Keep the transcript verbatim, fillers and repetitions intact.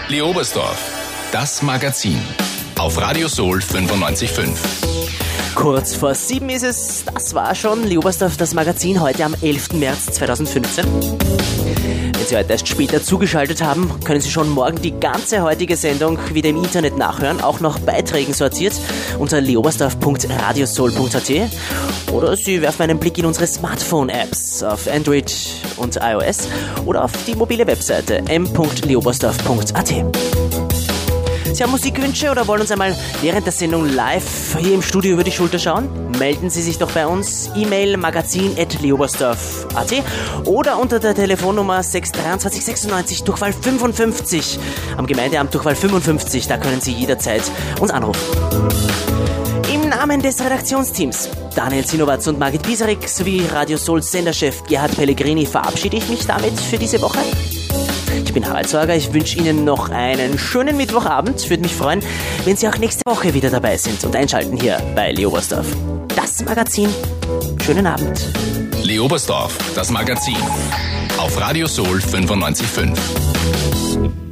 Leobersdorf, das Magazin. Auf Radio Soul fünfundneunzig Komma fünf. Kurz vor sieben ist es, das war schon Leobersdorf, das Magazin, heute am elften März zweitausendfünfzehn. Wenn Sie heute erst später zugeschaltet haben, können Sie schon morgen die ganze heutige Sendung wieder im Internet nachhören, auch nach Beiträgen sortiert unter leobersdorf punkt radiosoul punkt a t. Oder Sie werfen einen Blick in unsere Smartphone-Apps auf Android und iOS oder auf die mobile Webseite m punkt leobersdorf punkt a t. Sie haben Musikwünsche oder wollen uns einmal während der Sendung live hier im Studio über die Schulter schauen? Melden Sie sich doch bei uns. E-Mail magazin at leobersdorf punkt a t oder unter der Telefonnummer sechs zwei drei sechs neun Durchwahl fünfundfünfzig. Am Gemeindeamt Durchwahl fünfundfünfzig, da können Sie jederzeit uns anrufen. Im Namen des Redaktionsteams Daniel Zinowatz und Margit Bisarik sowie Radio Souls Senderchef Gerhard Pellegrini verabschiede ich mich damit für diese Woche. Ich bin Harald Sorger, ich wünsche Ihnen noch einen schönen Mittwochabend. Würde mich freuen, wenn Sie auch nächste Woche wieder dabei sind und einschalten hier bei Leobersdorf, das Magazin. Schönen Abend. Leobersdorf, das Magazin. Auf Radio Soul fünfundneunzig Komma fünf.